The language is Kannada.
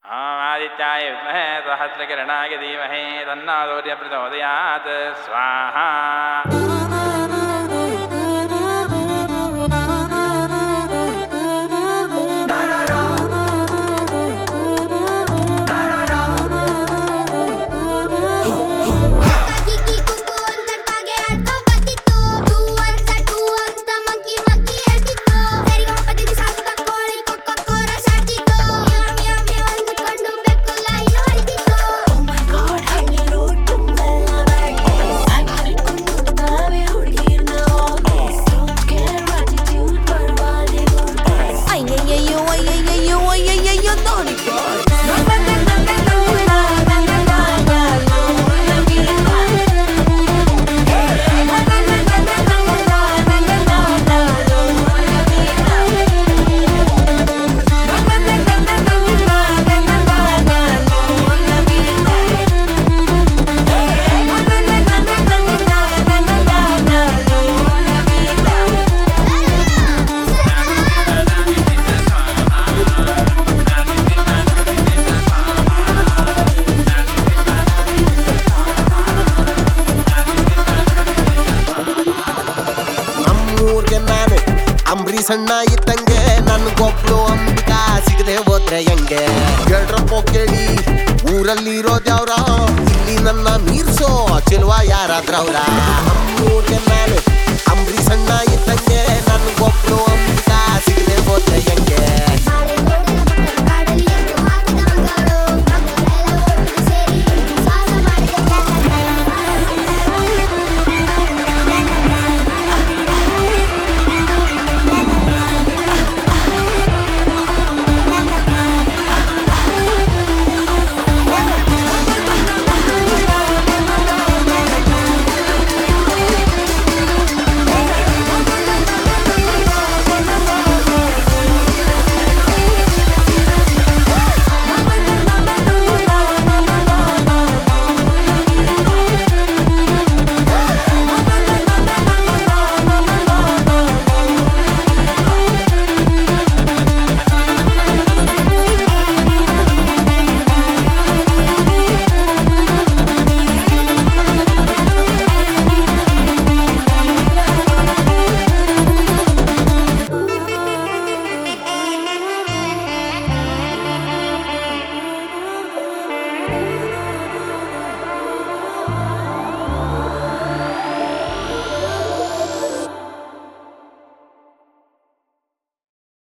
आदित्याय विद्महे सहस्रकिरणाय धीमहि तन्नो सूर्यः प्रचोदयात् स्वाहा। ಸಣ್ಣ ಇದ್ದಂಗೆ ನನ್ಗೊಬ್ಳು ಅಂಬಿಕಾ ಸಿಗದೆ ಹೋದ್ರೆ ಹೆಂಗೆ ಹೇಳ್ರಪ್ಪೋ ಕೇಳಿ ಊರಲ್ಲಿರೋದ್ಯಾವ್ರ ಇಲ್ಲಿ ನನ್ನ ಮೀರ್ಸೋ ಚೆಲುವ ಯಾರಾದ್ರವ್ರ ನಾನು ಅಂಬ್ರಿ ಸಣ್ಣ ಇದ್ದಂಗೆ ನನ್ಗೊಬ್ಳು ಅಂಬಿಕಾ ಸಿಗದೆ ಹೋದ್ರೆ